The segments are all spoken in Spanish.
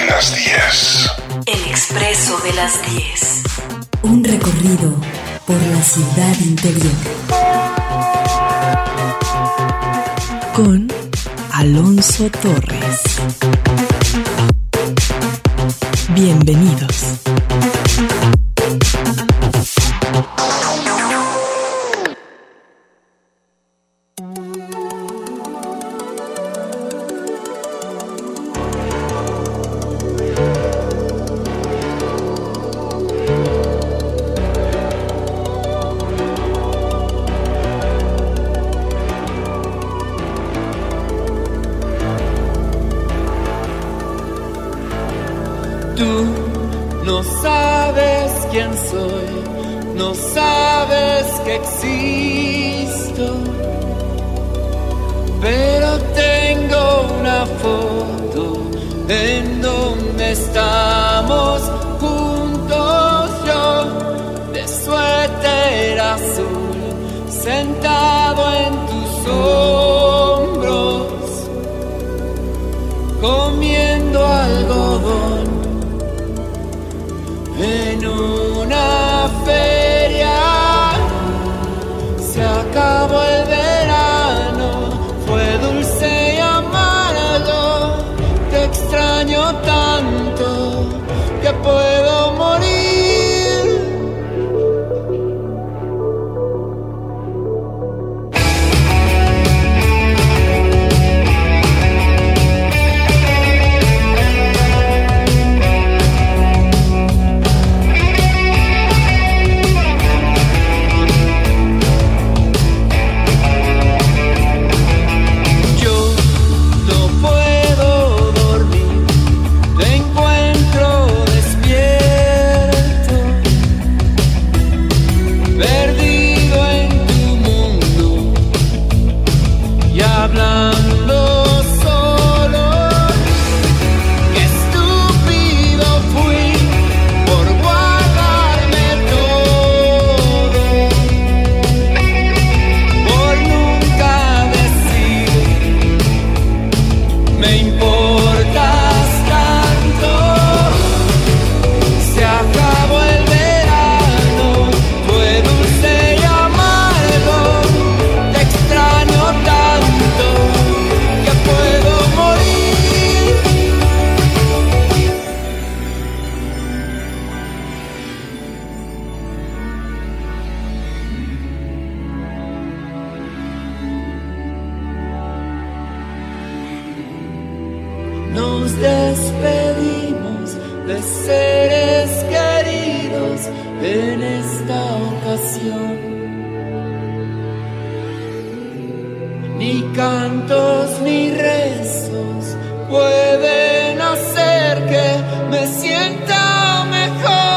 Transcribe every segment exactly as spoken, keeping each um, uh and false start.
las diez. El Expreso de las diez. Un recorrido por la ciudad interior. Con Alonso Torres. Bienvenidos. Tú no sabes quién soy, no sabes que existo, pero tengo una foto en donde estamos juntos, yo de suéter azul, sentado en tus hombros, comiendo algodón en una feria. Se acabó el verano, fue dulce y amargo. Te extraño tanto que puedo morir. Nos despedimos de seres queridos en esta ocasión. Ni cantos ni rezos pueden hacer que me sienta mejor.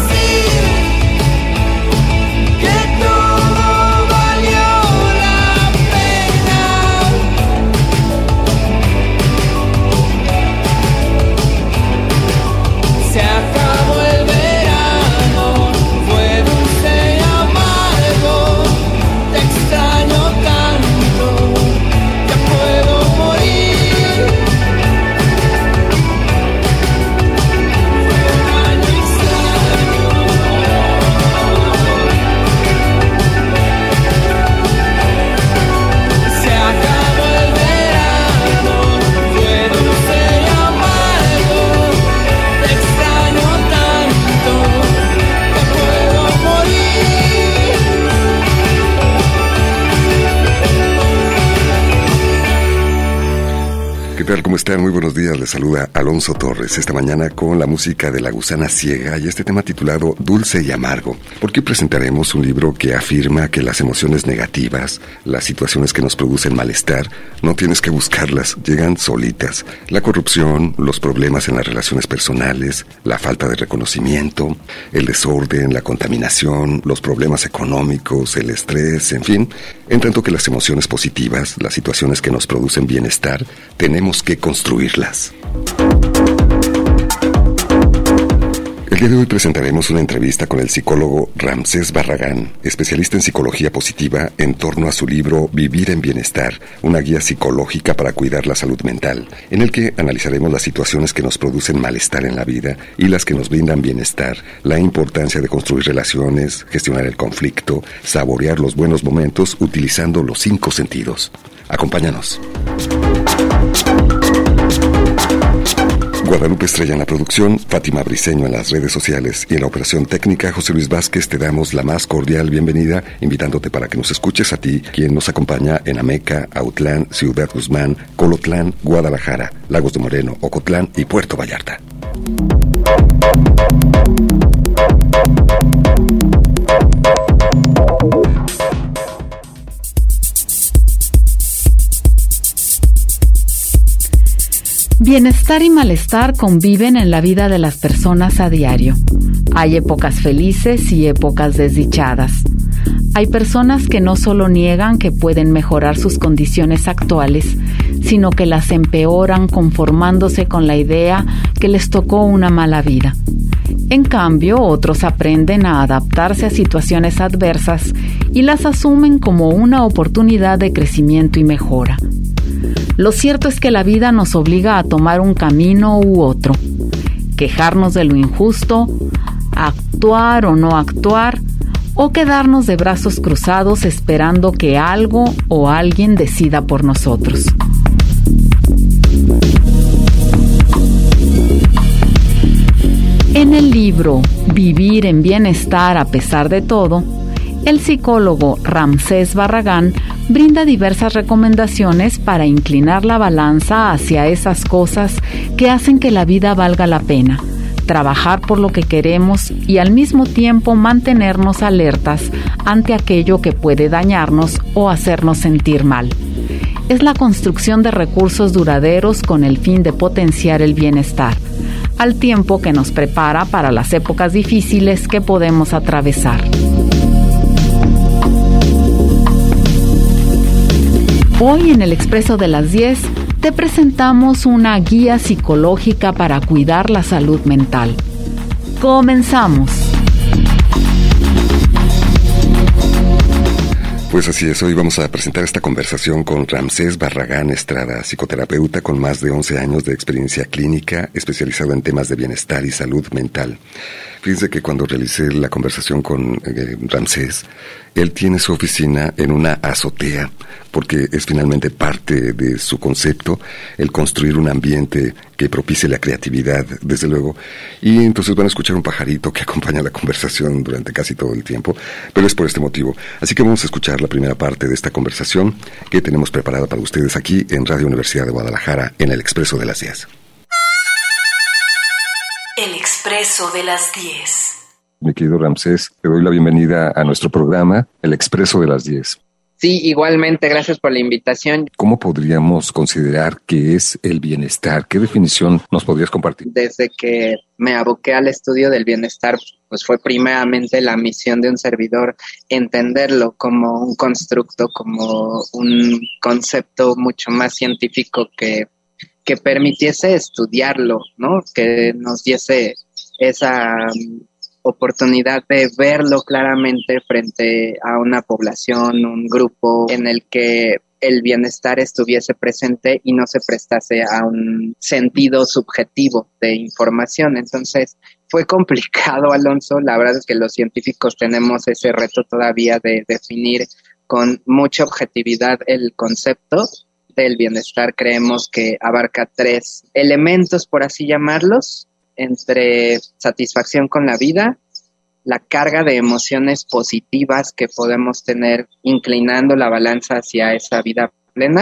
Todo valió la ¿Qué tal? ¿Cómo están? Muy buenos días. Les saluda Alonso Torres esta mañana con la música de La Gusana Ciega y este tema titulado Dulce y Amargo, porque presentaremos un libro que afirma que las emociones negativas, las situaciones que nos producen malestar, no tienes que buscarlas, llegan solitas. La corrupción, los problemas en las relaciones personales, la falta de reconocimiento, el desorden, la contaminación, los problemas económicos, el estrés, en fin, en tanto que las emociones positivas, las situaciones que nos producen bienestar, tenemos que construirlas. El día de hoy presentaremos una entrevista con el psicólogo Ramsés Barragán, especialista en psicología positiva, en torno a su libro Vivir en Bienestar, una guía psicológica para cuidar la salud mental, en el que analizaremos las situaciones que nos producen malestar en la vida y las que nos brindan bienestar, la importancia de construir relaciones, gestionar el conflicto, saborear los buenos momentos utilizando los cinco sentidos. Acompáñanos. Guadalupe Estrella en la producción, Fátima Briceño en las redes sociales y en la operación técnica, José Luis Vázquez. Te damos la más cordial bienvenida, invitándote para que nos escuches a ti, quien nos acompaña en Ameca, Autlán, Ciudad Guzmán, Colotlán, Guadalajara, Lagos de Moreno, Ocotlán y Puerto Vallarta. Bienestar y malestar conviven en la vida de las personas a diario. Hay épocas felices y épocas desdichadas. Hay personas que no solo niegan que pueden mejorar sus condiciones actuales, sino que las empeoran conformándose con la idea que les tocó una mala vida. En cambio, otros aprenden a adaptarse a situaciones adversas y las asumen como una oportunidad de crecimiento y mejora. Lo cierto es que la vida nos obliga a tomar un camino u otro, quejarnos de lo injusto, actuar o no actuar, o quedarnos de brazos cruzados esperando que algo o alguien decida por nosotros. En el libro Vivir en Bienestar a pesar de todo, el psicólogo Ramsés Barragán brinda diversas recomendaciones para inclinar la balanza hacia esas cosas que hacen que la vida valga la pena, trabajar por lo que queremos y al mismo tiempo mantenernos alertas ante aquello que puede dañarnos o hacernos sentir mal. Es la construcción de recursos duraderos con el fin de potenciar el bienestar, al tiempo que nos prepara para las épocas difíciles que podemos atravesar. Hoy en el Expreso de las diez te presentamos una guía psicológica para cuidar la salud mental. ¡Comenzamos! Pues así es, hoy vamos a presentar esta conversación con Ramsés Barragán Estrada, psicoterapeuta con más de once años de experiencia clínica, especializado en temas de bienestar y salud mental. Fíjense que cuando realicé la conversación con eh, Ramsés, él tiene su oficina en una azotea, porque es finalmente parte de su concepto el construir un ambiente que propicie la creatividad, desde luego. Y entonces van a escuchar un pajarito que acompaña la conversación durante casi todo el tiempo, pero es por este motivo. Así que vamos a escuchar la primera parte de esta conversación que tenemos preparada para ustedes aquí en Radio Universidad de Guadalajara, en el Expreso de las diez. El Expreso de las diez. Mi querido Ramsés, te doy la bienvenida a nuestro programa, El Expreso de las diez. Sí, igualmente, gracias por la invitación. ¿Cómo podríamos considerar que es el bienestar? ¿Qué definición nos podrías compartir? Desde que me aboqué al estudio del bienestar, pues fue primeramente la misión de un servidor entenderlo como un constructo, como un concepto mucho más científico que, que permitiese estudiarlo, ¿no? Que nos diese esa oportunidad de verlo claramente frente a una población, un grupo en el que el bienestar estuviese presente y no se prestase a un sentido subjetivo de información. Entonces, fue complicado, Alonso. La verdad es que los científicos tenemos ese reto todavía de definir con mucha objetividad el concepto del bienestar. Creemos que abarca tres elementos, por así llamarlos, entre satisfacción con la vida, la carga de emociones positivas que podemos tener inclinando la balanza hacia esa vida plena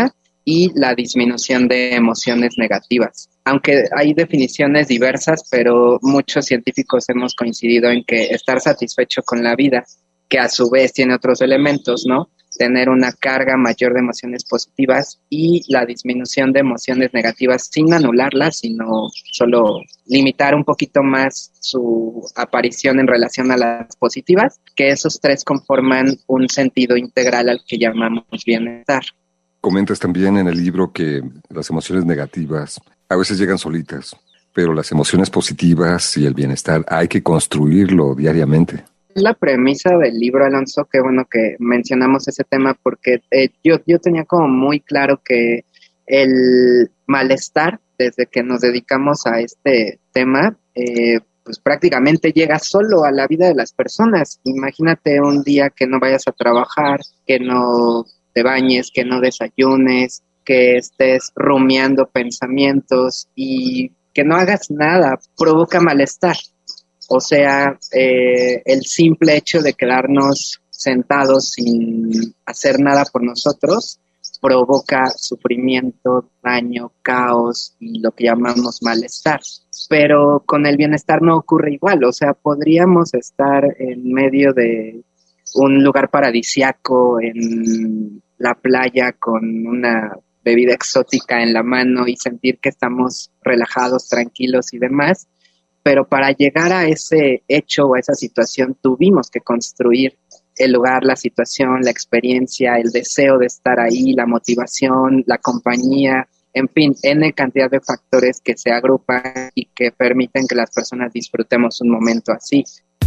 y la disminución de emociones negativas. Aunque hay definiciones diversas, pero muchos científicos hemos coincidido en que estar satisfecho con la vida, que a su vez tiene otros elementos, ¿no? Tener una carga mayor de emociones positivas y la disminución de emociones negativas sin anularlas, sino solo limitar un poquito más su aparición en relación a las positivas, que esos tres conforman un sentido integral al que llamamos bienestar. Comentas también en el libro que las emociones negativas a veces llegan solitas, pero las emociones positivas y el bienestar hay que construirlo diariamente. La premisa del libro, Alonso, qué bueno que mencionamos ese tema porque eh, yo, yo tenía como muy claro que el malestar, desde que nos dedicamos a este tema, eh, pues prácticamente llega solo a la vida de las personas. Imagínate un día que no vayas a trabajar, que no te bañes, que no desayunes, que estés rumiando pensamientos y que no hagas nada, provoca malestar. O sea, eh, el simple hecho de quedarnos sentados sin hacer nada por nosotros provoca sufrimiento, daño, caos y lo que llamamos malestar. Pero con el bienestar no ocurre igual. O sea, podríamos estar en medio de un lugar paradisiaco, en la playa con una bebida exótica en la mano y sentir que estamos relajados, tranquilos y demás. Pero para llegar a ese hecho o a esa situación tuvimos que construir el lugar, la situación, la experiencia, el deseo de estar ahí, la motivación, la compañía, en fin, N cantidad de factores que se agrupan y que permiten que las personas disfrutemos un momento así.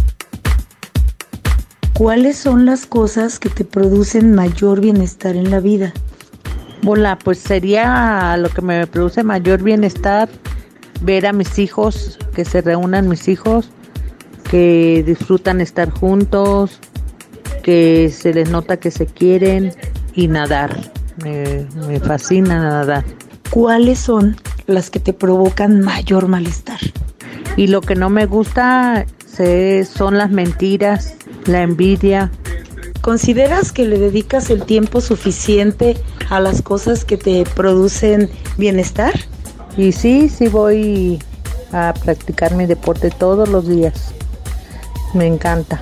¿Cuáles son las cosas que te producen mayor bienestar en la vida? Hola, pues sería lo que me produce mayor bienestar ver a mis hijos, que se reúnan mis hijos, que disfrutan estar juntos, que se les nota que se quieren y nadar. Me, me fascina nadar. ¿Cuáles son las que te provocan mayor malestar? Y lo que no me gusta se, son las mentiras, la envidia. ¿Consideras que le dedicas el tiempo suficiente a las cosas que te producen bienestar? Y sí, sí voy a practicar mi deporte todos los días. Me encanta.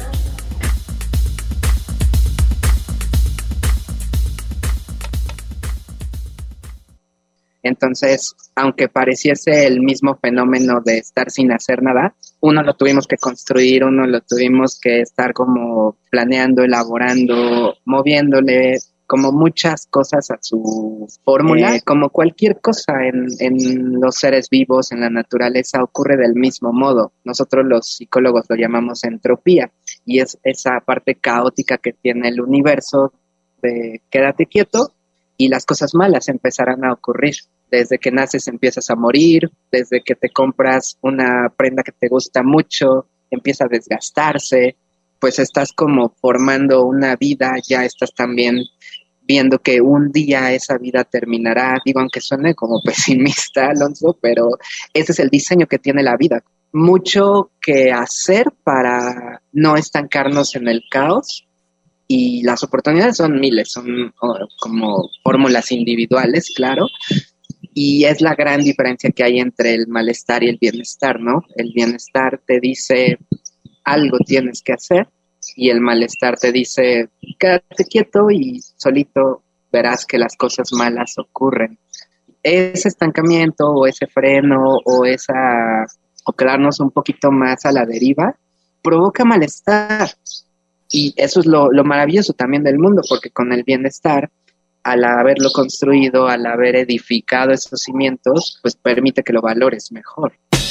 Entonces, aunque pareciese el mismo fenómeno de estar sin hacer nada, uno lo tuvimos que construir, uno lo tuvimos que estar como planeando, elaborando, moviéndole, como muchas cosas a su fórmula, eh, como cualquier cosa en, en los seres vivos, en la naturaleza, ocurre del mismo modo. Nosotros los psicólogos lo llamamos entropía, y es esa parte caótica que tiene el universo de quédate quieto y las cosas malas empezarán a ocurrir. Desde que naces empiezas a morir, desde que te compras una prenda que te gusta mucho, empieza a desgastarse, pues estás como formando una vida, ya estás también viendo que un día esa vida terminará. Digo, aunque suene como pesimista, Alonso, pero ese es el diseño que tiene la vida. Mucho que hacer para no estancarnos en el caos, y las oportunidades son miles, son oh, como fórmulas individuales, claro, y es la gran diferencia que hay entre el malestar y el bienestar, ¿no? El bienestar te dice algo tienes que hacer, y el malestar te dice quédate quieto y solito verás que las cosas malas ocurren. Ese estancamiento o ese freno o esa o quedarnos un poquito más a la deriva provoca malestar, y eso es lo, lo maravilloso también del mundo, porque con el bienestar, al haberlo construido, al haber edificado esos cimientos, pues permite que lo valores mejor.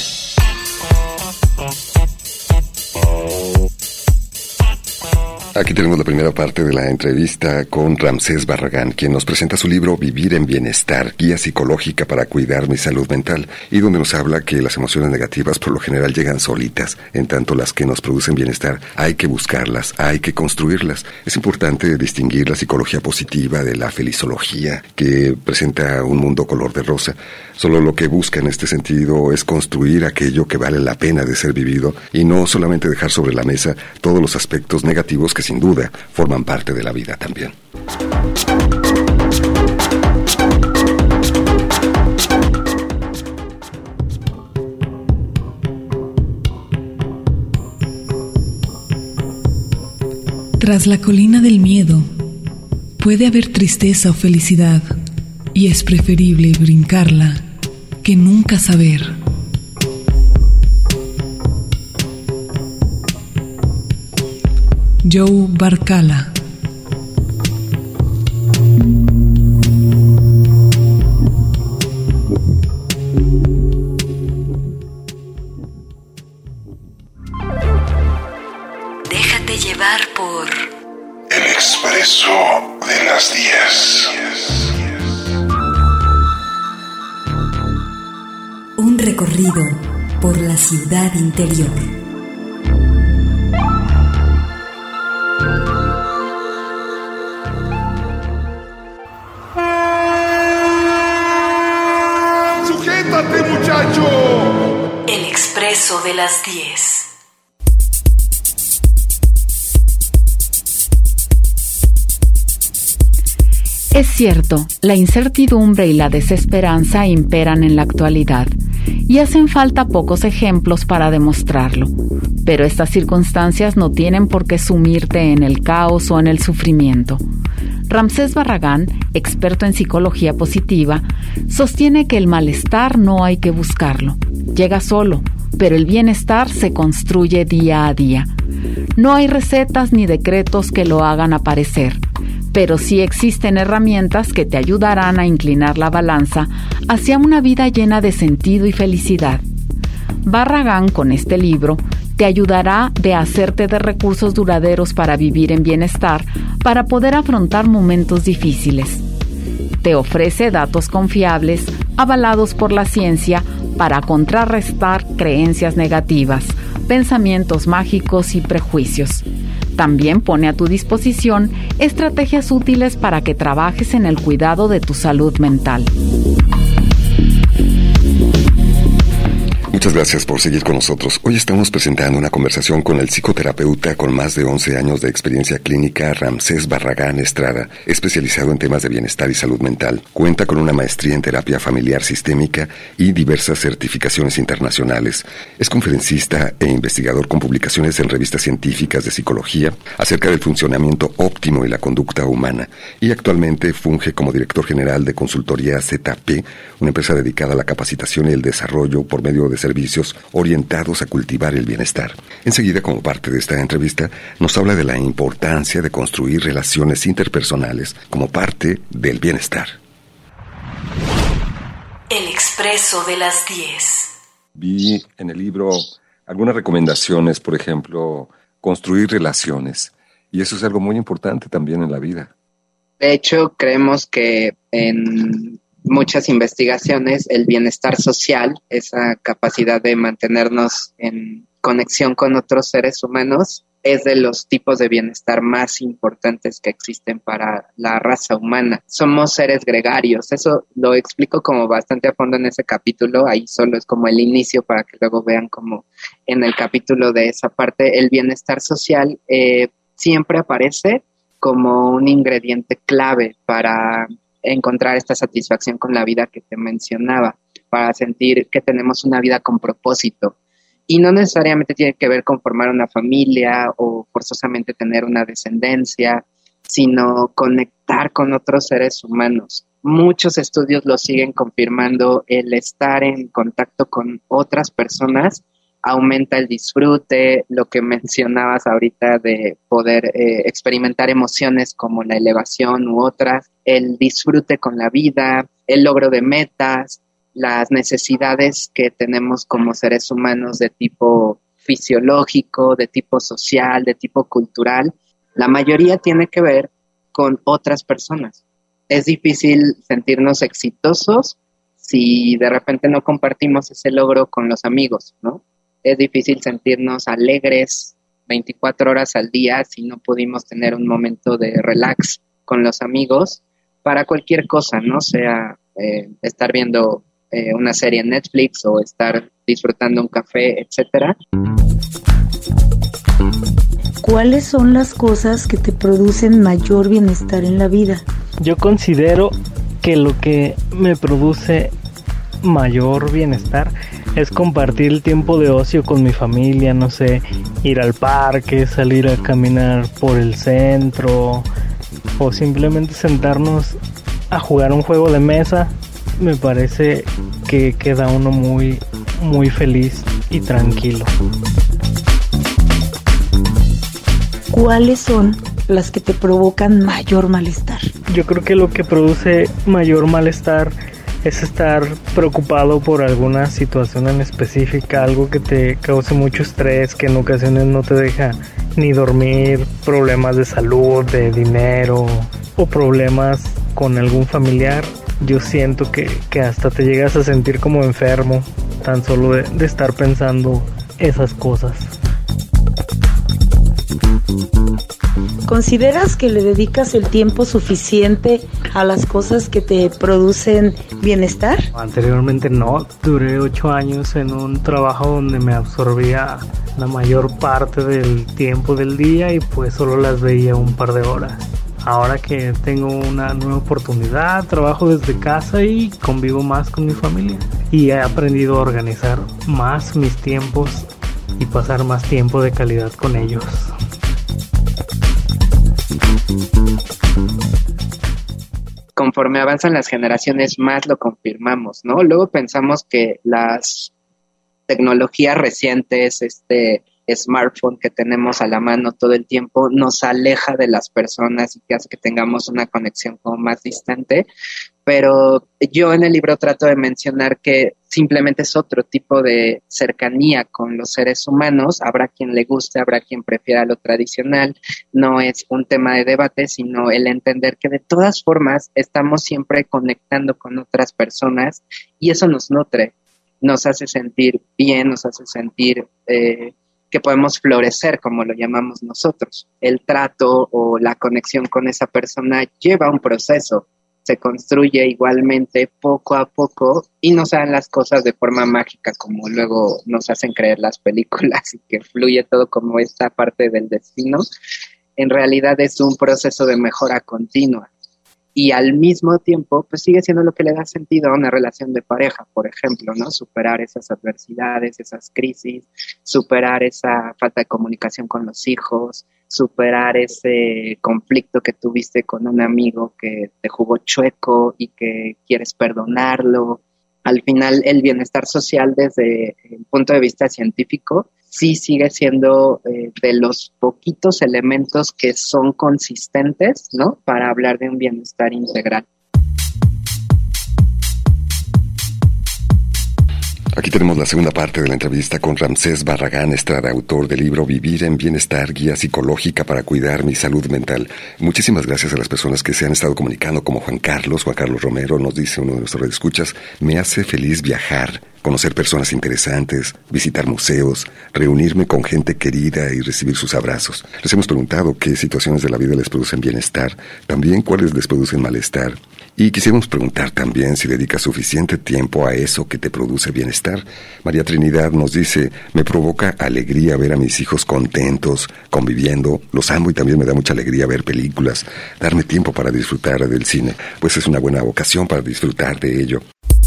Aquí tenemos la primera parte de la entrevista con Ramsés Barragán, quien nos presenta su libro Vivir en Bienestar, guía psicológica para cuidar mi salud mental, y donde nos habla que las emociones negativas por lo general llegan solitas, en tanto las que nos producen bienestar hay que buscarlas, hay que construirlas. Es importante distinguir la psicología positiva de la felizología, que presenta un mundo color de rosa. Solo lo que busca en este sentido es construir aquello que vale la pena de ser vivido, y no solamente dejar sobre la mesa todos los aspectos negativos que sin duda forman parte de la vida también. Tras la colina del miedo, puede haber tristeza o felicidad, y es preferible brincarla que nunca saber. Joe Barcala. Déjate llevar por El Expreso de las diez. un recorrido por la ciudad interior. ¡Sujétate, muchacho! El Expreso de las diez. Es cierto, la incertidumbre y la desesperanza imperan en la actualidad, y hacen falta pocos ejemplos para demostrarlo. Pero estas circunstancias no tienen por qué sumirte en el caos o en el sufrimiento. Ramsés Barragán, experto en psicología positiva, sostiene que el malestar no hay que buscarlo. Llega solo, pero el bienestar se construye día a día. No hay recetas ni decretos que lo hagan aparecer, pero sí existen herramientas que te ayudarán a inclinar la balanza hacia una vida llena de sentido y felicidad. Barragán, con este libro, te ayudará de hacerte de recursos duraderos para vivir en bienestar, para poder afrontar momentos difíciles. Te ofrece datos confiables, avalados por la ciencia, para contrarrestar creencias negativas, pensamientos mágicos y prejuicios. También pone a tu disposición estrategias útiles para que trabajes en el cuidado de tu salud mental. Muchas gracias por seguir con nosotros. Hoy estamos presentando una conversación con el psicoterapeuta con más de once años de experiencia clínica, Ramsés Barragán Estrada, especializado en temas de bienestar y salud mental. Cuenta con una maestría en terapia familiar sistémica y diversas certificaciones internacionales. Es conferencista e investigador con publicaciones en revistas científicas de psicología acerca del funcionamiento óptimo y la conducta humana, y actualmente funge como director general de Consultoría Z P, una empresa dedicada a la capacitación y el desarrollo por medio de servicios orientados a cultivar el bienestar. Enseguida, como parte de esta entrevista, nos habla de la importancia de construir relaciones interpersonales como parte del bienestar. El Expreso de las diez. Vi en el libro algunas recomendaciones, por ejemplo, construir relaciones, y eso es algo muy importante también en la vida. De hecho, creemos que en muchas investigaciones el bienestar social, esa capacidad de mantenernos en conexión con otros seres humanos, es de los tipos de bienestar más importantes que existen para la raza humana. Somos seres gregarios, eso lo explico como bastante a fondo en ese capítulo, ahí solo es como el inicio para que luego vean como en el capítulo de esa parte, el bienestar social eh, siempre aparece como un ingrediente clave para encontrar esta satisfacción con la vida que te mencionaba, para sentir que tenemos una vida con propósito. Y no necesariamente tiene que ver con formar una familia o forzosamente tener una descendencia, sino conectar con otros seres humanos. Muchos estudios lo siguen confirmando, el estar en contacto con otras personas aumenta el disfrute, lo que mencionabas ahorita de poder eh, experimentar emociones como la elevación u otras, el disfrute con la vida, el logro de metas, las necesidades que tenemos como seres humanos de tipo fisiológico, de tipo social, de tipo cultural, la mayoría tiene que ver con otras personas. Es difícil sentirnos exitosos si de repente no compartimos ese logro con los amigos, ¿no? Es difícil sentirnos alegres veinticuatro horas al día si no pudimos tener un momento de relax con los amigos para cualquier cosa, ¿no? Sea eh, estar viendo eh, una serie en Netflix o estar disfrutando un café, etcétera. ¿Cuáles son las cosas que te producen mayor bienestar en la vida? Yo considero que lo que me produce mayor bienestar es compartir el tiempo de ocio con mi familia, no sé, ir al parque, salir a caminar por el centro o simplemente sentarnos a jugar un juego de mesa. Me parece que queda uno muy, muy feliz y tranquilo. ¿Cuáles son las que te provocan mayor malestar? Yo creo que lo que produce mayor malestar es estar preocupado por alguna situación en específica, algo que te cause mucho estrés, que en ocasiones no te deja ni dormir, problemas de salud, de dinero o problemas con algún familiar. Yo siento que, que hasta te llegas a sentir como enfermo, tan solo de, de estar pensando esas cosas. ¿Consideras que le dedicas el tiempo suficiente a las cosas que te producen bienestar? Anteriormente no, duré ocho años en un trabajo donde me absorbía la mayor parte del tiempo del día y pues solo las veía un par de horas. Ahora que tengo una nueva oportunidad, trabajo desde casa y convivo más con mi familia. Y he aprendido a organizar más mis tiempos y pasar más tiempo de calidad con ellos. Conforme avanzan las generaciones, más lo confirmamos, ¿no? Luego pensamos que las tecnologías recientes, este smartphone que tenemos a la mano todo el tiempo, nos aleja de las personas y que hace que tengamos una conexión como más distante. Pero yo en el libro trato de mencionar que simplemente es otro tipo de cercanía con los seres humanos. Habrá quien le guste, habrá quien prefiera lo tradicional. No es un tema de debate, sino el entender que de todas formas estamos siempre conectando con otras personas y eso nos nutre, nos hace sentir bien, nos hace sentir eh, que podemos florecer, como lo llamamos nosotros. El trato o la conexión con esa persona lleva un proceso. Se construye igualmente poco a poco y no se dan las cosas de forma mágica como luego nos hacen creer las películas y que fluye todo como esta parte del destino. En realidad es un proceso de mejora continua y al mismo tiempo pues sigue siendo lo que le da sentido a una relación de pareja, por ejemplo, ¿no? Superar esas adversidades, esas crisis, superar esa falta de comunicación con los hijos, superar ese conflicto que tuviste con un amigo que te jugó chueco y que quieres perdonarlo. Al final, el bienestar social desde el punto de vista científico sí sigue siendo eh, de los poquitos elementos que son consistentes, ¿no? Para hablar de un bienestar integral. Aquí tenemos la segunda parte de la entrevista con Ramsés Barragán Estrada, autor del libro Vivir en Bienestar, guía psicológica para cuidar mi salud mental. Muchísimas gracias a las personas que se han estado comunicando, como Juan Carlos, Juan Carlos Romero, nos dice uno de nuestros radioescuchas, me hace feliz viajar, conocer personas interesantes, visitar museos, reunirme con gente querida y recibir sus abrazos. Les hemos preguntado qué situaciones de la vida les producen bienestar, también cuáles les producen malestar. Y quisiéramos preguntar también si dedicas suficiente tiempo a eso que te produce bienestar. María Trinidad nos dice, me provoca alegría ver a mis hijos contentos, conviviendo, los amo y también me da mucha alegría ver películas, darme tiempo para disfrutar del cine, pues es una buena ocasión para disfrutar de ello.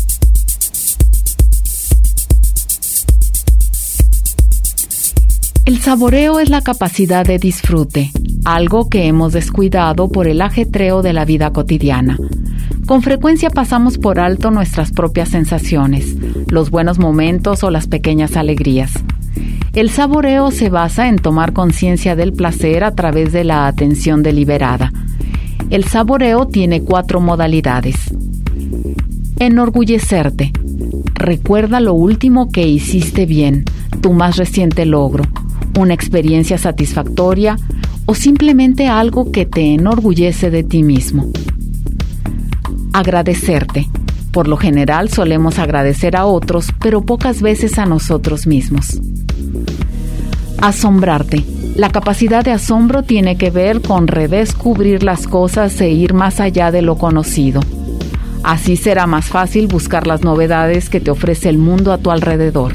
El saboreo es la capacidad de disfrute, algo que hemos descuidado por el ajetreo de la vida cotidiana. Con frecuencia pasamos por alto nuestras propias sensaciones, los buenos momentos o las pequeñas alegrías. El saboreo se basa en tomar conciencia del placer a través de la atención deliberada. El saboreo tiene cuatro modalidades. Enorgullecerte. Recuerda lo último que hiciste bien, tu más reciente logro, una experiencia satisfactoria o simplemente algo que te enorgullece de ti mismo. Agradecerte. Por lo general solemos agradecer a otros, pero pocas veces a nosotros mismos. Asombrarte. La capacidad de asombro tiene que ver con redescubrir las cosas e ir más allá de lo conocido. Así será más fácil buscar las novedades que te ofrece el mundo a tu alrededor.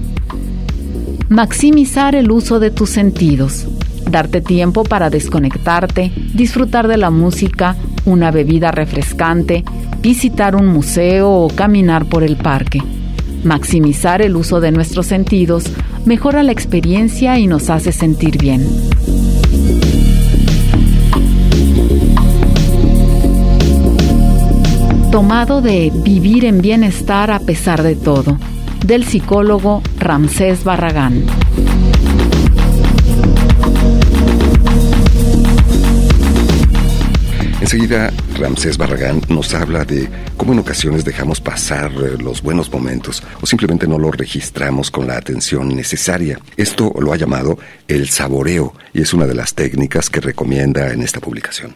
Maximizar el uso de tus sentidos. Darte tiempo para desconectarte, disfrutar de la música, una bebida refrescante, visitar un museo o caminar por el parque. Maximizar el uso de nuestros sentidos mejora la experiencia y nos hace sentir bien. Tomado de Vivir en bienestar a pesar de todo, del psicólogo Ramsés Barragán. Enseguida, Ramsés Barragán nos habla de cómo en ocasiones dejamos pasar los buenos momentos o simplemente no los registramos con la atención necesaria. Esto lo ha llamado el saboreo y es una de las técnicas que recomienda en esta publicación.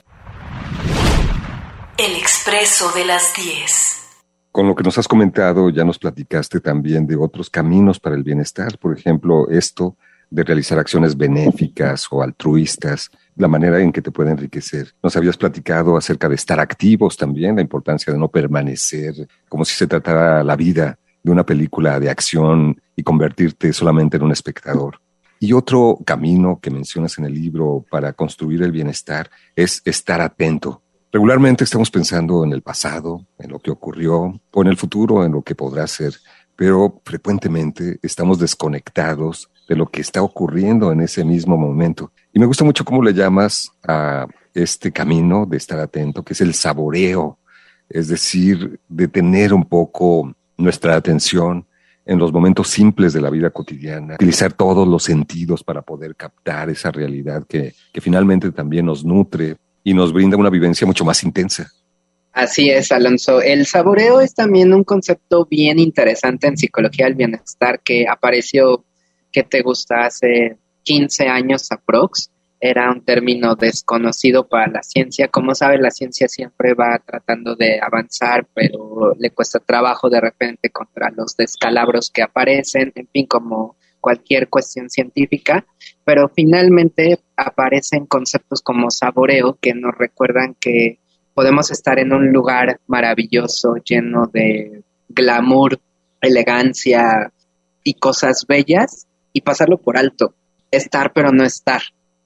El Expreso de las diez. Con lo que nos has comentado, ya nos platicaste también de otros caminos para el bienestar. Por ejemplo, esto de realizar acciones benéficas o altruistas, la manera en que te puede enriquecer. Nos habías platicado acerca de estar activos también, la importancia de no permanecer como si se tratara la vida de una película de acción y convertirte solamente en un espectador. Y otro camino que mencionas en el libro para construir el bienestar es estar atento. Regularmente estamos pensando en el pasado, en lo que ocurrió, o en el futuro, en lo que podrá ser, pero frecuentemente estamos desconectados de lo que está ocurriendo en ese mismo momento. Y me gusta mucho cómo le llamas a este camino de estar atento, que es el saboreo, es decir, de tener un poco nuestra atención en los momentos simples de la vida cotidiana, utilizar todos los sentidos para poder captar esa realidad que, que finalmente también nos nutre y nos brinda una vivencia mucho más intensa. Así es, Alonso. El saboreo es también un concepto bien interesante en psicología del bienestar que apareció, ¿qué te gusta? Hace quince años aprox. Era un término desconocido para la ciencia. Como sabes, la ciencia siempre va tratando de avanzar, pero le cuesta trabajo de repente contra los descalabros que aparecen, en fin, como cualquier cuestión científica, pero finalmente aparecen conceptos como saboreo que nos recuerdan que podemos estar en un lugar maravilloso, lleno de glamour, elegancia y cosas bellas y pasarlo por alto, estar pero no estar.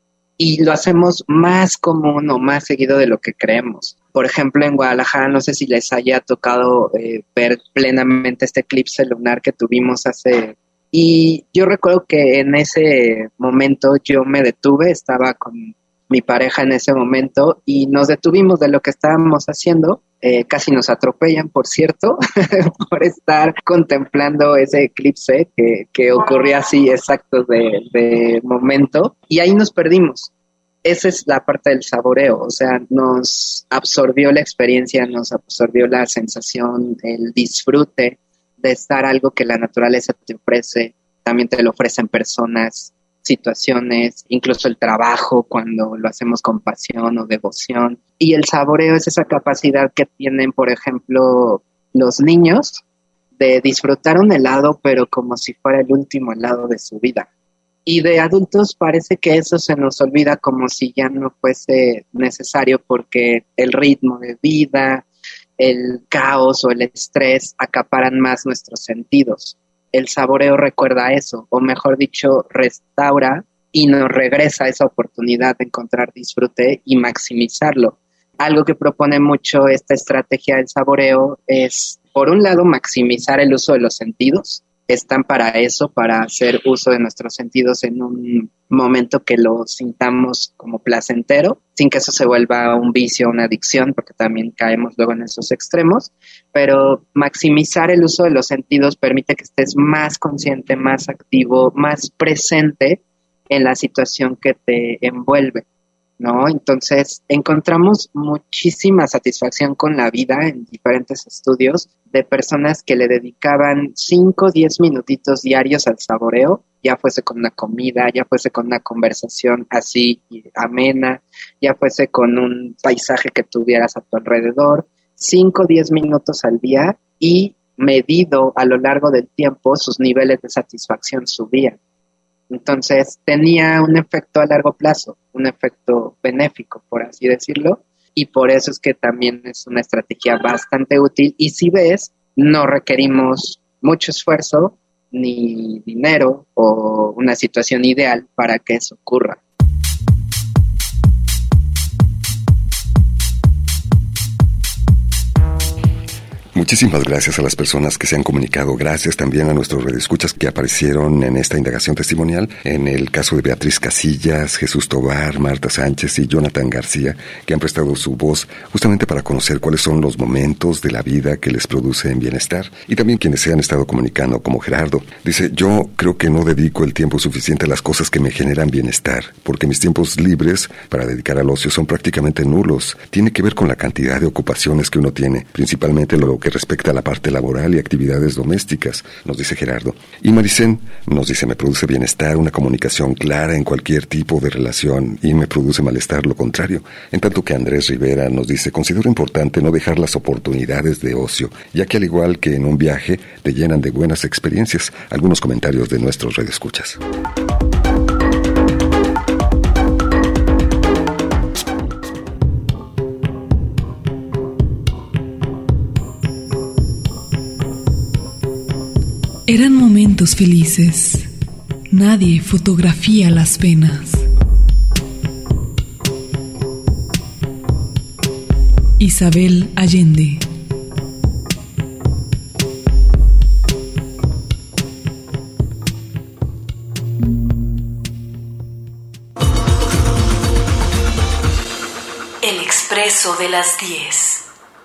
Y lo hacemos más común o más seguido de lo que creemos. Por ejemplo, en Guadalajara, no sé si les haya tocado eh, ver plenamente este eclipse lunar que tuvimos hace... Y yo recuerdo que en ese momento yo me detuve, estaba con mi pareja en ese momento y nos detuvimos de lo que estábamos haciendo. Eh, casi nos atropellan, por cierto, por estar contemplando ese eclipse que, que ocurrió así exacto de, de momento. Y ahí nos perdimos. Esa es la parte del saboreo, o sea, nos absorbió la experiencia, nos absorbió la sensación, el disfrute de estar algo que la naturaleza te ofrece. También te lo ofrecen personas, situaciones, incluso el trabajo cuando lo hacemos con pasión o devoción. Y el saboreo es esa capacidad que tienen, por ejemplo, los niños de disfrutar un helado, pero como si fuera el último helado de su vida. Y de adultos parece que eso se nos olvida como si ya no fuese necesario porque el ritmo de vida, el caos o el estrés acaparan más nuestros sentidos. El saboreo recuerda eso, o mejor dicho, restaura y nos regresa esa oportunidad de encontrar disfrute y maximizarlo. Algo que propone mucho esta estrategia del saboreo es, por un lado, maximizar el uso de los sentidos. Están para eso, para hacer uso de nuestros sentidos en un momento que lo sintamos como placentero, sin que eso se vuelva un vicio o una adicción, porque también caemos luego en esos extremos. Pero maximizar el uso de los sentidos permite que estés más consciente, más activo, más presente en la situación que te envuelve, ¿no? Entonces, encontramos muchísima satisfacción con la vida en diferentes estudios de personas que le dedicaban cinco o diez minutitos diarios al saboreo, ya fuese con una comida, ya fuese con una conversación así amena, ya fuese con un paisaje que tuvieras a tu alrededor, cinco o diez minutos al día y medido a lo largo del tiempo sus niveles de satisfacción subían. Entonces tenía un efecto a largo plazo, un efecto benéfico, por así decirlo, y por eso es que también es una estrategia bastante útil. Y si ves, no requerimos mucho esfuerzo, ni dinero o una situación ideal para que eso ocurra. Muchísimas gracias a las personas que se han comunicado. Gracias también a nuestros radioescuchas que aparecieron en esta indagación testimonial. En el caso de Beatriz Casillas, Jesús Tobar, Marta Sánchez y Jonathan García, que han prestado su voz justamente para conocer cuáles son los momentos de la vida que les producen bienestar. Y también quienes se han estado comunicando, como Gerardo. Dice, yo creo que no dedico el tiempo suficiente a las cosas que me generan bienestar, porque mis tiempos libres para dedicar al ocio son prácticamente nulos. Tiene que ver con la cantidad de ocupaciones que uno tiene, principalmente lo que respecta a la parte laboral y actividades domésticas, nos dice Gerardo. Y Maricén nos dice, me produce bienestar una comunicación clara en cualquier tipo de relación y me produce malestar lo contrario. En tanto que Andrés Rivera nos dice, considero importante no dejar las oportunidades de ocio, ya que al igual que en un viaje, te llenan de buenas experiencias. Algunos comentarios de nuestros radioescuchas. Eran momentos felices. Nadie fotografía las penas. Isabel Allende. El expreso de las diez.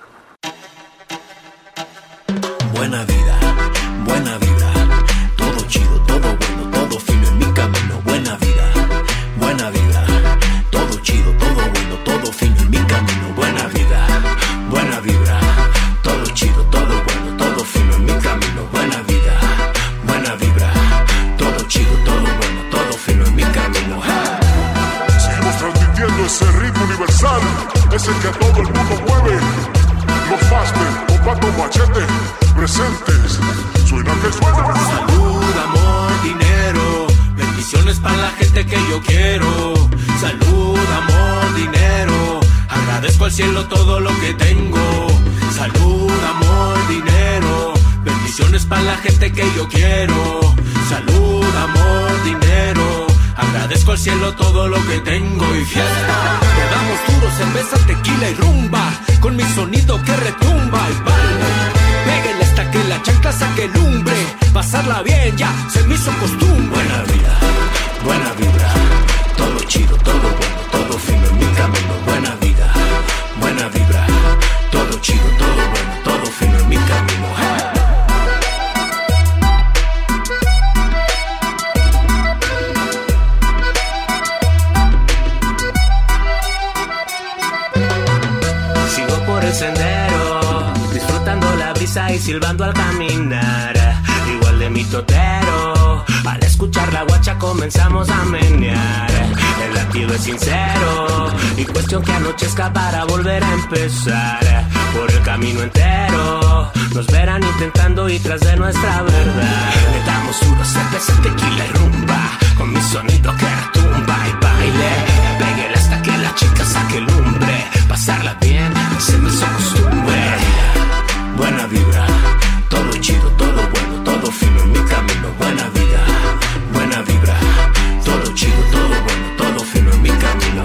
Buena vida, buena vida, todo chido, todo bueno, todo fino en mi camino. Buena vida, buena vida, todo chido, todo bueno, todo fino en mi camino. Buena vida, buena vibra, todo chido, todo bueno, todo fino en mi camino. Buena vida, buena vibra, todo chido, todo bueno, todo fino en mi camino. Seguimos transmitiendo ese ritmo universal, ese que a todo el mundo mueve. Los Faster, con Pato Machete, presentes. Suena que suena. Salud, amor, dinero, bendiciones para la gente que yo quiero. Salud, amor, dinero, agradezco al cielo todo lo que tengo. Salud, amor, dinero, bendiciones para la gente que yo quiero. Salud, amor, dinero, agradezco al cielo todo lo que tengo. Y fiesta, le damos duro, cerveza, tequila y rumba, con mi sonido que retumba y baile. Pégale hasta que la chancla saque lumbre, pasarla bien ya se me hizo costumbre. Buena vida, buena vibra, todo chido, todo bueno, todo fino en mi camino. Buena vida, buena vibra, todo chido, todo bueno, todo fino en mi camino. Sigo por el sendero, disfrutando la brisa y silbando al caminar. Igual de mi totero, al escuchar la guacha comenzamos a menear. El latido es sincero y cuestión que anochezca para volver a empezar. Por el camino entero nos verán intentando y tras de nuestra verdad. Le damos duro, cerveza, tequila y rumba, con mi sonido que retumba y baile. Pégale hasta que la chica saque lumbre, pasarla bien se me hizo costumbre. Buena vibra, todo chido, todo bueno, todo fino en mi camino. Buena vida, buena vibra, todo chido, todo bueno, todo fino en mi camino.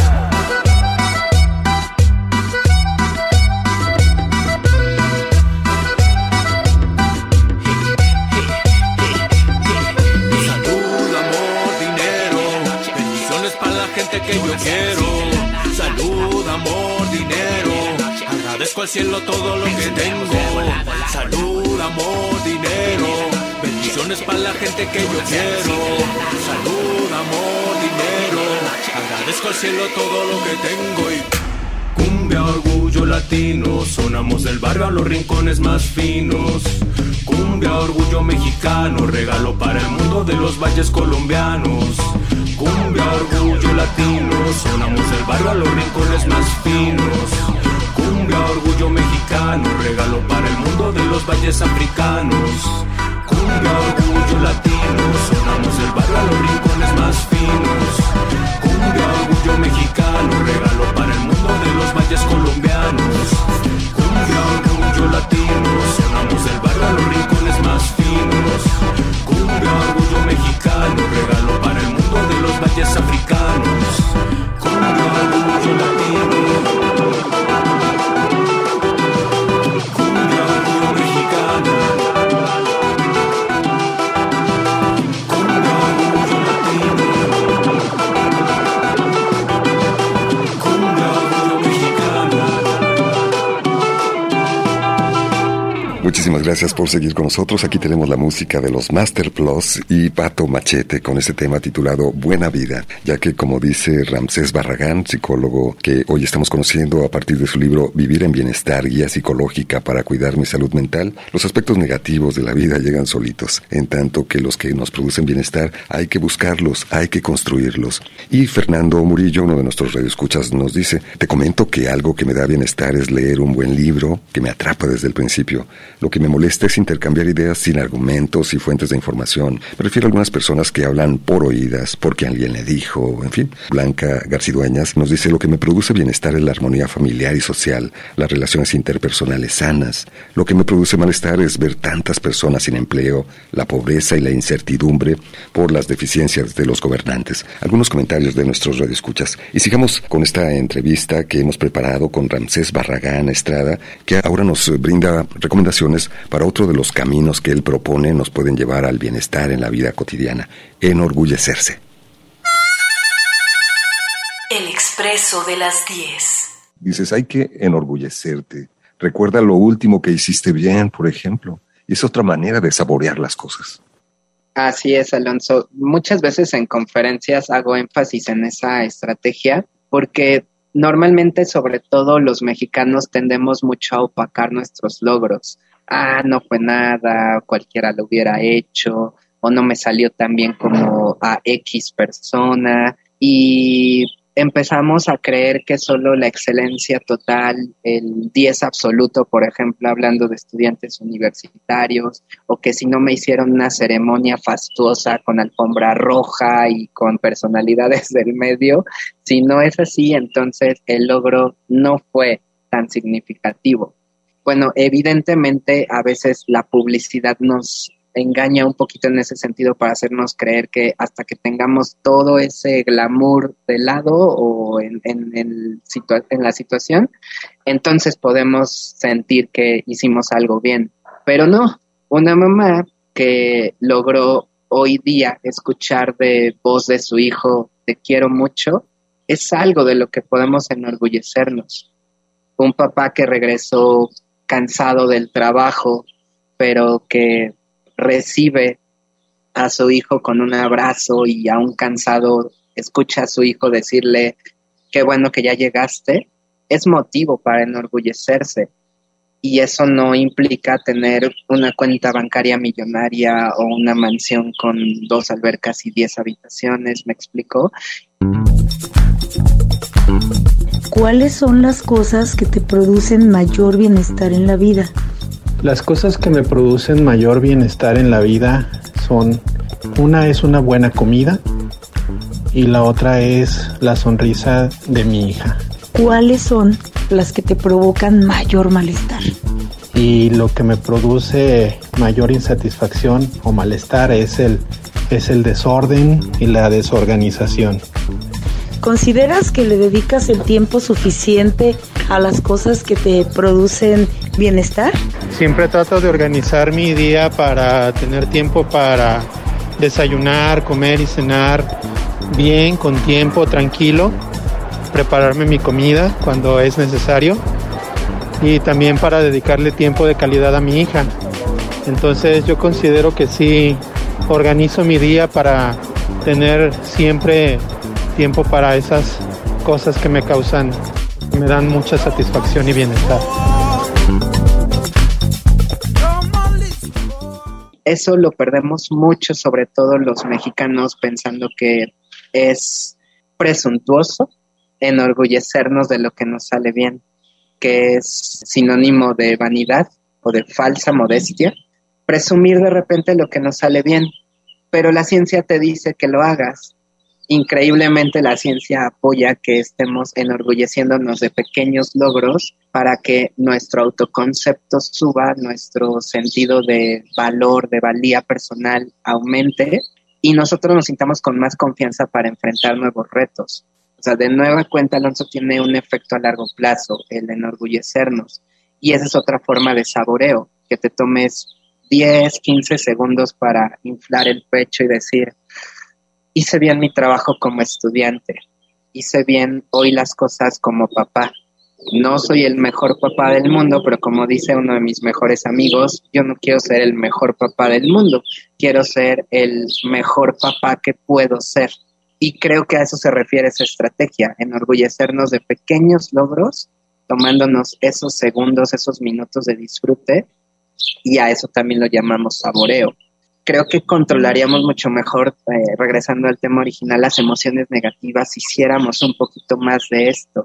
Salud, amor, dinero, bendiciones para la gente que yo quiero. Salud, amor, dinero, agradezco al cielo todo lo que tengo. Salud, amor, dinero, bendiciones para la gente que yo quiero. Salud, amor, dinero, agradezco al cielo todo lo que tengo. Y cumbia, orgullo latino, sonamos del barrio a los rincones más finos. Cumbia, orgullo mexicano, regalo para el mundo de los valles colombianos. Cumbia, orgullo latino, sonamos del barrio a los rincones más finos. Cumbia, orgullo mexicano, regalo para el mundo de los valles africanos. Cumbia, orgullo latino, sonamos del barrio a los rincones más finos. Cumbia, orgullo mexicano, regalo para el mundo de los valles colombianos. Cumbia, orgullo latino, sonamos del barrio a los rincones más finos. Cumbia, orgullo mexicano, regalo para el mundo de los valles africanos. Cumbia, orgullo latino. Cumbia, Muchísimas gracias por seguir con nosotros. Aquí tenemos la música de los Master Plus y Pato Machete con este tema titulado Buena Vida, ya que, como dice Ramsés Barragán, psicólogo que hoy estamos conociendo a partir de su libro Vivir en Bienestar, guía psicológica para cuidar mi salud mental, los aspectos negativos de la vida llegan solitos, en tanto que los que nos producen bienestar hay que buscarlos, hay que construirlos. Y Fernando Murillo, uno de nuestros radioescuchas, nos dice: te comento que algo que me da bienestar es leer un buen libro que me atrapa desde el principio. Lo que me molesta es intercambiar ideas sin argumentos y fuentes de información. Me refiero a algunas personas que hablan por oídas, porque alguien le dijo, en fin. Blanca Garcidueñas nos dice: lo que me produce bienestar es la armonía familiar y social, las relaciones interpersonales sanas. Lo que me produce malestar es ver tantas personas sin empleo, la pobreza y la incertidumbre por las deficiencias de los gobernantes. Algunos comentarios de nuestros radioescuchas. Y sigamos con esta entrevista que hemos preparado con Ramsés Barragán Estrada, que ahora nos brinda recomendaciones para otro de los caminos que él propone nos pueden llevar al bienestar en la vida cotidiana: enorgullecerse. El expreso de las diez. Dices, hay que enorgullecerte. Recuerda lo último que hiciste bien, por ejemplo. Y es otra manera de saborear las cosas. Así es, Alonso. Muchas veces en conferencias hago énfasis en esa estrategia porque normalmente, sobre todo los mexicanos, tendemos mucho a opacar nuestros logros. Ah, no fue nada, cualquiera lo hubiera hecho, o no me salió tan bien como a X persona, y empezamos a creer que solo la excelencia total, el diez absoluto, por ejemplo, hablando de estudiantes universitarios, o que si no me hicieron una ceremonia fastuosa con alfombra roja y con personalidades del medio, si no es así, entonces el logro no fue tan significativo. Bueno, evidentemente a veces la publicidad nos engaña un poquito en ese sentido para hacernos creer que hasta que tengamos todo ese glamour de lado o en, en, en, situa- en la situación, entonces podemos sentir que hicimos algo bien. Pero no, una mamá que logró hoy día escuchar de voz de su hijo, te quiero mucho, es algo de lo que podemos enorgullecernos. Un papá que regresó cansado del trabajo, pero que recibe a su hijo con un abrazo y aún cansado escucha a su hijo decirle qué bueno que ya llegaste, es motivo para enorgullecerse. Y eso no implica tener una cuenta bancaria millonaria o una mansión con dos albercas y diez habitaciones, ¿me explico? ¿Cuáles son las cosas que te producen mayor bienestar en la vida? Las cosas que me producen mayor bienestar en la vida son: una es una buena comida y la otra es la sonrisa de mi hija. ¿Cuáles son las que te provocan mayor malestar? Y lo que me produce mayor insatisfacción o malestar es el, es el desorden y la desorganización. ¿Consideras que le dedicas el tiempo suficiente a las cosas que te producen bienestar? Siempre trato de organizar mi día para tener tiempo para desayunar, comer y cenar bien, con tiempo, tranquilo, prepararme mi comida cuando es necesario y también para dedicarle tiempo de calidad a mi hija. Entonces yo considero que sí organizo mi día para tener siempre tiempo para esas cosas que me causan, que me dan mucha satisfacción y bienestar. Eso lo perdemos mucho, sobre todo los mexicanos, pensando que es presuntuoso enorgullecernos de lo que nos sale bien, que es sinónimo de vanidad o de falsa modestia, presumir de repente lo que nos sale bien, pero la ciencia te dice que lo hagas. Increíblemente la ciencia apoya que estemos enorgulleciéndonos de pequeños logros para que nuestro autoconcepto suba, nuestro sentido de valor, de valía personal aumente y nosotros nos sintamos con más confianza para enfrentar nuevos retos. O sea, de nueva cuenta, Alonso, tiene un efecto a largo plazo, el enorgullecernos. Y esa es otra forma de saboreo, que te tomes diez, quince segundos para inflar el pecho y decir: hice bien mi trabajo como estudiante, hice bien hoy las cosas como papá, no soy el mejor papá del mundo, pero como dice uno de mis mejores amigos, yo no quiero ser el mejor papá del mundo, quiero ser el mejor papá que puedo ser. Y creo que a eso se refiere esa estrategia, enorgullecernos de pequeños logros, tomándonos esos segundos, esos minutos de disfrute, y a eso también lo llamamos saboreo. Creo que controlaríamos mucho mejor, eh, regresando al tema original, las emociones negativas si hiciéramos un poquito más de esto.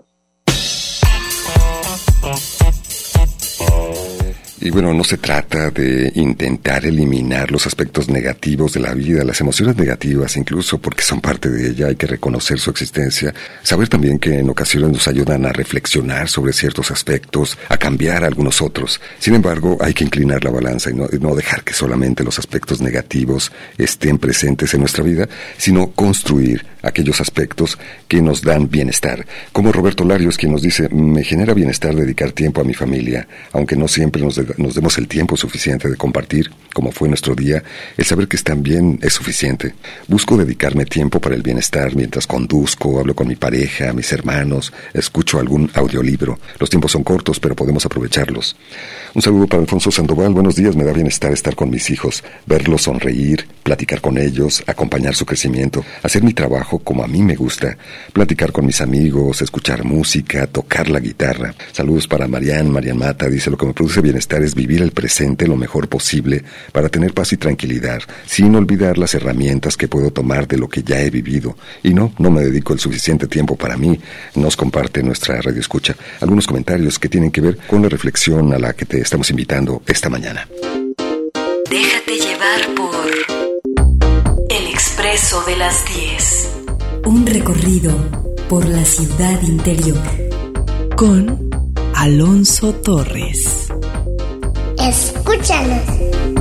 Y bueno, no se trata de intentar eliminar los aspectos negativos de la vida, las emociones negativas incluso, porque son parte de ella, hay que reconocer su existencia, saber también que en ocasiones nos ayudan a reflexionar sobre ciertos aspectos, a cambiar algunos otros. Sin embargo, hay que inclinar la balanza y no, no dejar que solamente los aspectos negativos estén presentes en nuestra vida, sino construir aquellos aspectos que nos dan bienestar. Como Roberto Larios, quien nos dice, me genera bienestar dedicar tiempo a mi familia, aunque no siempre nos, de, nos demos el tiempo suficiente de compartir, como fue nuestro día, el saber que están bien es suficiente. Busco dedicarme tiempo para el bienestar mientras conduzco, hablo con mi pareja, mis hermanos, escucho algún audiolibro. Los tiempos son cortos, pero podemos aprovecharlos. Un saludo para Alfonso Sandoval. Buenos días, me da bienestar estar con mis hijos, verlos sonreír, platicar con ellos, acompañar su crecimiento, hacer mi trabajo como a mí me gusta, platicar con mis amigos, escuchar música, tocar la guitarra. Saludos para Marian, Marian Mata, dice, lo que me produce bienestar es vivir el presente lo mejor posible para tener paz y tranquilidad, sin olvidar las herramientas que puedo tomar de lo que ya he vivido. Y no, no me dedico el suficiente tiempo para mí. Nos comparte nuestra radio escucha algunos comentarios que tienen que ver con la reflexión a la que te estamos invitando esta mañana. Déjate llevar por El Expreso de las diez. Un recorrido por la ciudad interior. Con Alonso Torres. Escúchanos.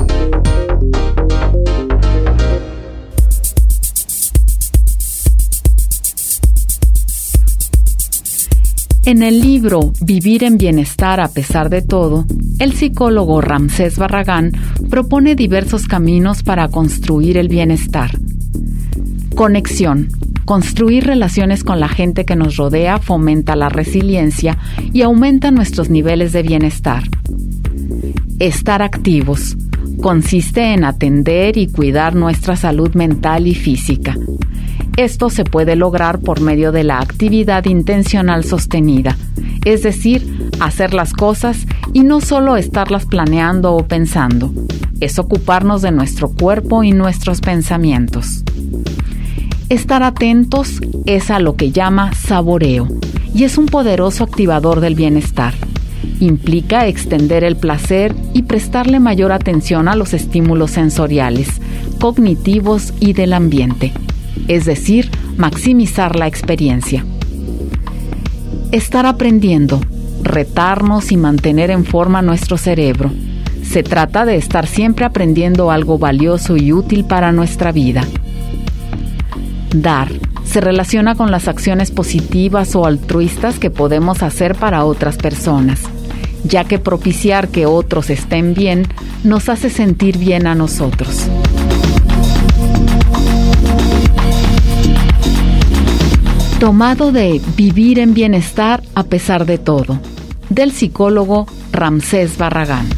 En el libro Vivir en Bienestar a pesar de todo, el psicólogo Ramsés Barragán propone diversos caminos para construir el bienestar. Conexión. Construir relaciones con la gente que nos rodea fomenta la resiliencia y aumenta nuestros niveles de bienestar. Estar activos. Consiste en atender y cuidar nuestra salud mental y física. Esto se puede lograr por medio de la actividad intencional sostenida, es decir, hacer las cosas y no solo estarlas planeando o pensando. Es ocuparnos de nuestro cuerpo y nuestros pensamientos. Estar atentos es a lo que llama saboreo y es un poderoso activador del bienestar. Implica extender el placer y prestarle mayor atención a los estímulos sensoriales, cognitivos y del ambiente. Es decir, maximizar la experiencia. Estar aprendiendo, retarnos y mantener en forma nuestro cerebro. Se trata de estar siempre aprendiendo algo valioso y útil para nuestra vida. Dar se relaciona con las acciones positivas o altruistas que podemos hacer para otras personas, ya que propiciar que otros estén bien nos hace sentir bien a nosotros. Tomado de Vivir en Bienestar a pesar de todo, del psicólogo Ramsés Barragán.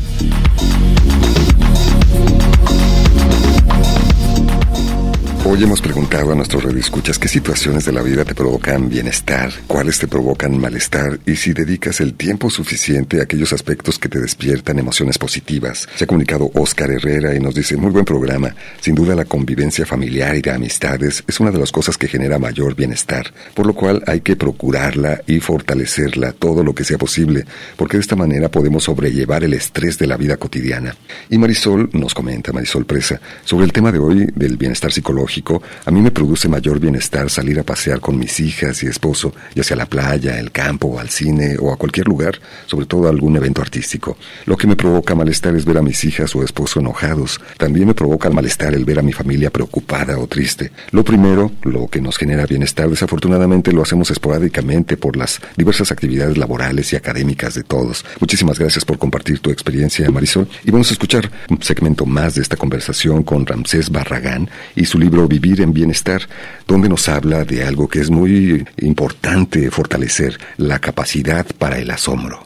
Hoy hemos preguntado a nuestros radioescuchas qué situaciones de la vida te provocan bienestar, cuáles te provocan malestar y si dedicas el tiempo suficiente a aquellos aspectos que te despiertan emociones positivas. Se ha comunicado Oscar Herrera y nos dice, muy buen programa. Sin duda la convivencia familiar y de amistades es una de las cosas que genera mayor bienestar, por lo cual hay que procurarla y fortalecerla todo lo que sea posible, porque de esta manera podemos sobrellevar el estrés de la vida cotidiana. Y Marisol nos comenta, Marisol Presa, sobre el tema de hoy del bienestar psicológico. A mí me produce mayor bienestar salir a pasear con mis hijas y esposo, ya sea a la playa, el campo, al cine o a cualquier lugar, sobre todo a algún evento artístico. Lo que me provoca malestar es ver a mis hijas o esposo enojados. También me provoca malestar el ver a mi familia preocupada o triste. Lo primero, lo que nos genera bienestar, desafortunadamente lo hacemos esporádicamente por las diversas actividades laborales y académicas de todos. Muchísimas gracias por compartir tu experiencia, Marisol. Y vamos a escuchar un segmento más de esta conversación con Ramsés Barragán y su libro Vivir en Bienestar, donde nos habla de algo que es muy importante fortalecer, la capacidad para el asombro.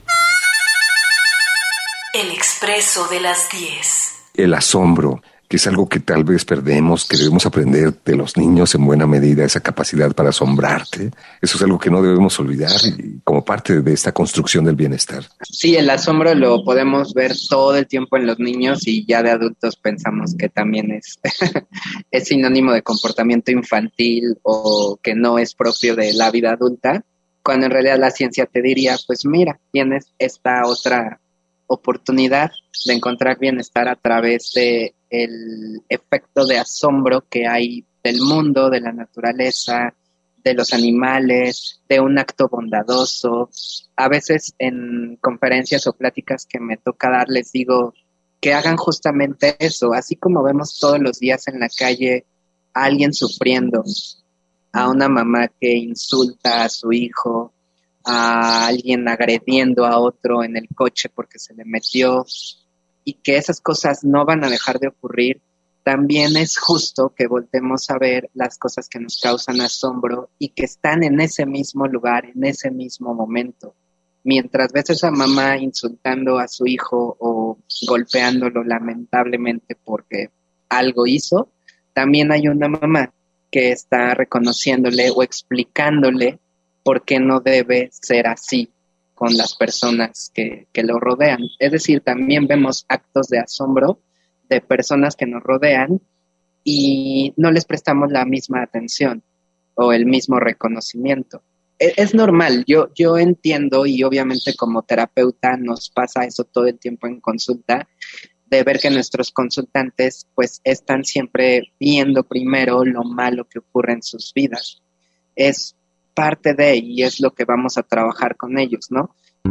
El expreso de las diez. El asombro, que es algo que tal vez perdemos, que debemos aprender de los niños en buena medida, esa capacidad para asombrarte. Eso es algo que no debemos olvidar y como parte de esta construcción del bienestar. Sí, el asombro lo podemos ver todo el tiempo en los niños y ya de adultos pensamos que también es, es sinónimo de comportamiento infantil o que no es propio de la vida adulta, cuando en realidad la ciencia te diría, pues mira, tienes esta otra oportunidad de encontrar bienestar a través de el efecto de asombro que hay del mundo, de la naturaleza, de los animales, de un acto bondadoso. A veces en conferencias o pláticas que me toca dar les digo que hagan justamente eso, así como vemos todos los días en la calle a alguien sufriendo, a una mamá que insulta a su hijo, a alguien agrediendo a otro en el coche porque se le metió, y que esas cosas no van a dejar de ocurrir. También es justo que voltemos a ver las cosas que nos causan asombro y que están en ese mismo lugar, en ese mismo momento. Mientras ves a esa mamá insultando a su hijo o golpeándolo lamentablemente porque algo hizo, también hay una mamá que está reconociéndole o explicándole por qué no debe ser así con las personas que, que lo rodean. Es decir, también vemos actos de asombro de personas que nos rodean y no les prestamos la misma atención o el mismo reconocimiento. Es, es normal, yo, yo entiendo y obviamente como terapeuta nos pasa eso todo el tiempo en consulta, de ver que nuestros consultantes pues están siempre viendo primero lo malo que ocurre en sus vidas. Es parte de, y es lo que vamos a trabajar con ellos, ¿no?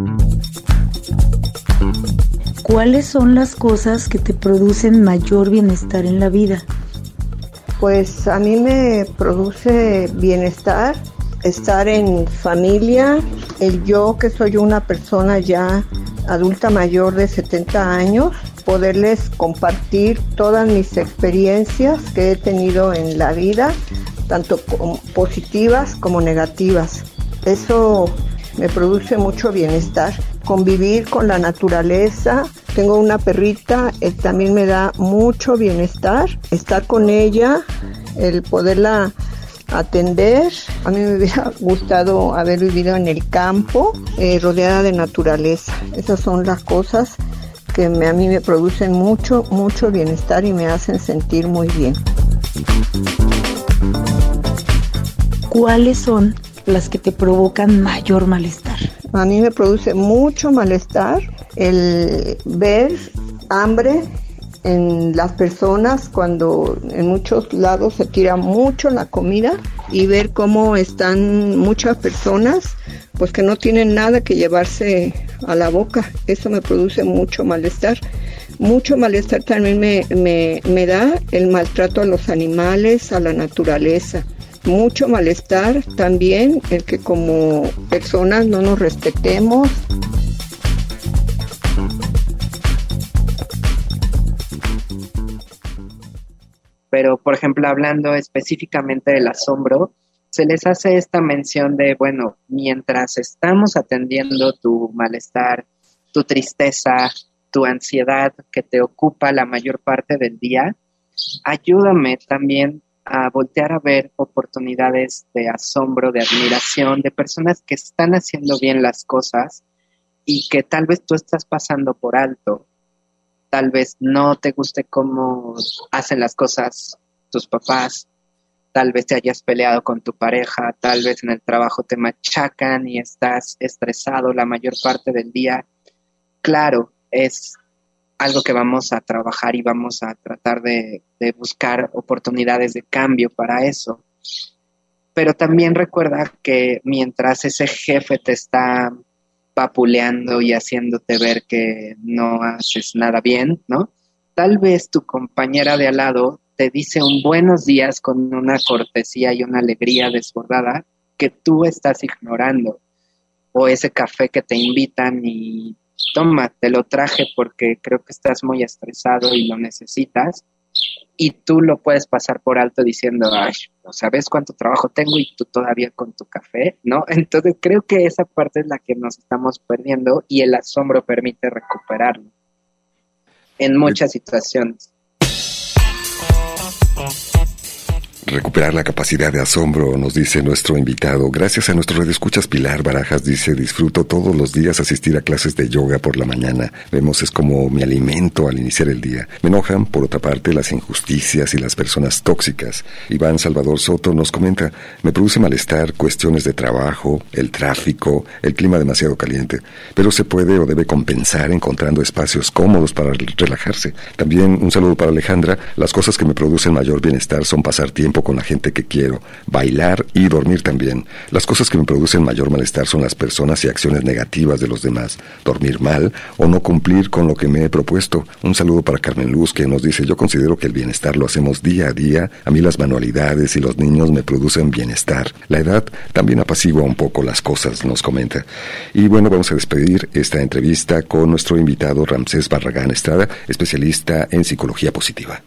¿Cuáles son las cosas que te producen mayor bienestar en la vida? Pues a mí me produce bienestar estar en familia, el yo que soy una persona ya adulta mayor de setenta años, poderles compartir todas mis experiencias que he tenido en la vida, tanto positivas como negativas. Eso me produce mucho bienestar. Convivir con la naturaleza. Tengo una perrita, eh, también me da mucho bienestar. Estar con ella, el poderla atender. A mí me hubiera gustado haber vivido en el campo, eh, rodeada de naturaleza. Esas son las cosas que me, a mí me producen mucho, mucho bienestar y me hacen sentir muy bien. ¿Cuáles son las que te provocan mayor malestar? A mí me produce mucho malestar el ver hambre en las personas cuando en muchos lados se tira mucho la comida y ver cómo están muchas personas pues que no tienen nada que llevarse a la boca. Eso me produce mucho malestar. Mucho malestar también me, me, me da el maltrato a los animales, a la naturaleza. Mucho malestar también el que como personas no nos respetemos. Pero, por ejemplo, hablando específicamente del asombro, se les hace esta mención de, bueno, mientras estamos atendiendo tu malestar, tu tristeza, tu ansiedad que te ocupa la mayor parte del día, ayúdame también a voltear a ver oportunidades de asombro, de admiración, de personas que están haciendo bien las cosas y que tal vez tú estás pasando por alto. Tal vez no te guste cómo hacen las cosas tus papás, tal vez te hayas peleado con tu pareja, tal vez en el trabajo te machacan y estás estresado la mayor parte del día. Claro, es algo que vamos a trabajar y vamos a tratar de, de buscar oportunidades de cambio para eso. Pero también recuerda que mientras ese jefe te está papuleando y haciéndote ver que no haces nada bien, ¿no? Tal vez tu compañera de al lado te dice un buenos días con una cortesía y una alegría desbordada que tú estás ignorando. O ese café que te invitan y toma, te lo traje porque creo que estás muy estresado y lo necesitas. y tú lo puedes pasar por alto diciendo, ay, o sea, ¿ves cuánto trabajo tengo y tú todavía con tu café? ¿No? Entonces creo que esa parte es la que nos estamos perdiendo y el asombro permite recuperarlo en muchas situaciones. Recuperar la capacidad de asombro, nos dice nuestro invitado. Gracias a nuestro radioescuchas Pilar Barajas, dice, disfruto todos los días asistir a clases de yoga por la mañana. Vemos, es como mi alimento al iniciar el día. Me enojan, por otra parte, las injusticias y las personas tóxicas. Iván Salvador Soto nos comenta, me produce malestar cuestiones de trabajo, el tráfico, el clima demasiado caliente, pero se puede o debe compensar encontrando espacios cómodos para relajarse. También un saludo para Alejandra, las cosas que me producen mayor bienestar son pasar tiempo con la gente que quiero, bailar y dormir también. Las cosas que me producen mayor malestar son las personas y acciones negativas de los demás, dormir mal o no cumplir con lo que me he propuesto. Un saludo para Carmen Luz, que nos dice, yo considero que el bienestar lo hacemos día a día, a mí las manualidades y los niños me producen bienestar. La edad también apacigua un poco las cosas, nos comenta. Y bueno, vamos a despedir esta entrevista con nuestro invitado Ramsés Barragán Estrada, especialista en psicología positiva.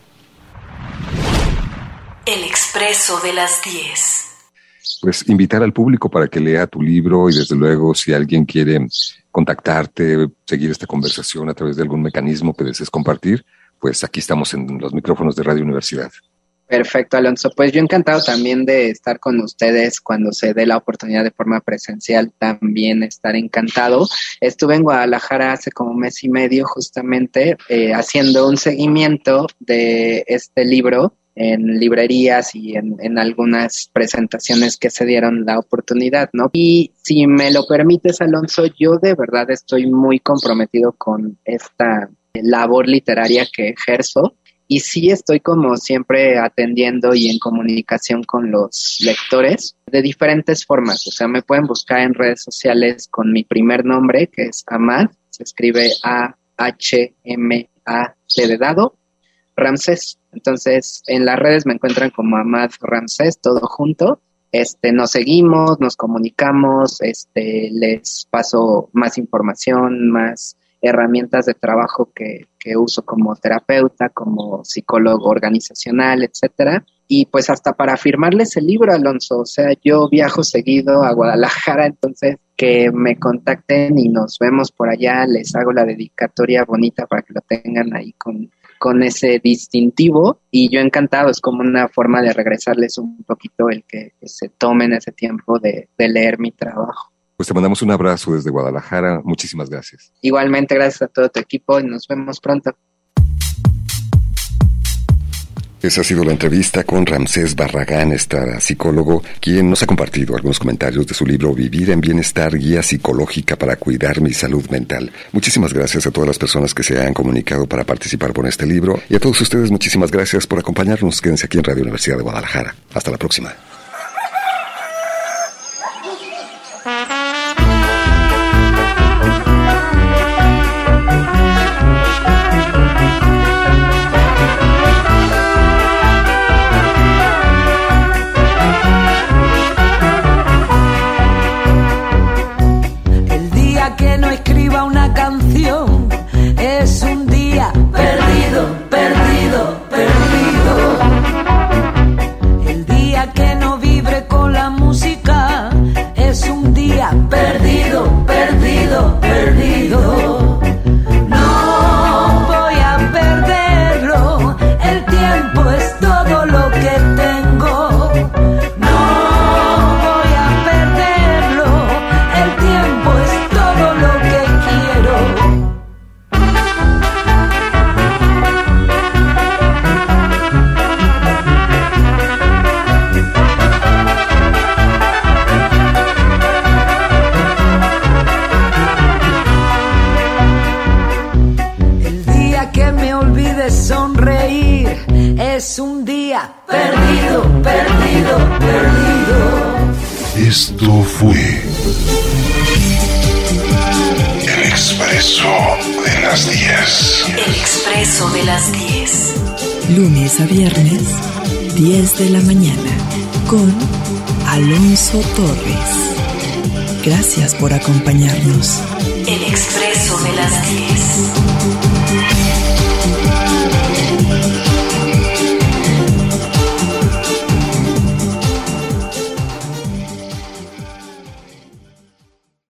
El Expreso de las diez. Pues invitar al público para que lea tu libro y desde luego si alguien quiere contactarte, seguir esta conversación a través de algún mecanismo que desees compartir, pues aquí estamos en los micrófonos de Radio Universidad. Perfecto, Alonso. Pues yo encantado también de estar con ustedes cuando se dé la oportunidad de forma presencial, también estar encantado. Estuve en Guadalajara hace como un mes y medio justamente eh, haciendo un seguimiento de este libro en librerías y en, en algunas presentaciones que se dieron la oportunidad, ¿no? Y si me lo permites, Alonso, yo de verdad estoy muy comprometido con esta labor literaria que ejerzo y sí estoy como siempre atendiendo y en comunicación con los lectores de diferentes formas. O sea, me pueden buscar en redes sociales con mi primer nombre, que es Ahmad, se escribe A H M A C de dado, Ramsés. Entonces, en las redes me encuentran como Ahmad Ramsés, todo junto. Este, nos seguimos, nos comunicamos, este, les paso más información, más herramientas de trabajo que, que uso como terapeuta, como psicólogo organizacional, etcétera. Y pues hasta para firmarles el libro, Alonso. O sea, yo viajo seguido a Guadalajara, entonces que me contacten y nos vemos por allá. Les hago la dedicatoria bonita para que lo tengan ahí con, con ese distintivo. Y yo encantado, es como una forma de regresarles un poquito el que, que se tomen ese tiempo de, de leer mi trabajo. Pues te mandamos un abrazo desde Guadalajara. Muchísimas gracias. Igualmente, gracias a todo tu equipo y nos vemos pronto. Esa ha sido la entrevista con Ramsés Barragán Estrada, psicólogo, quien nos ha compartido algunos comentarios de su libro Vivir en Bienestar, guía psicológica para cuidar mi salud mental. Muchísimas gracias a todas las personas que se han comunicado para participar por este libro y a todos ustedes muchísimas gracias por acompañarnos. Quédense aquí en Radio Universidad de Guadalajara. Hasta la próxima. Es un día perdido, perdido, perdido. El día que no vibre con la música es un día perdido, perdido, perdido. No voy a perderlo, el tiempo es todo lo que tengo. No voy a perderlo, el tiempo es todo lo que quiero. Sonreír es un día perdido, perdido, perdido. Esto fue El Expreso de las diez. El Expreso de las diez. Lunes a viernes, diez de la mañana, con Alonso Torres. Gracias por acompañarnos. El Expreso de las diez.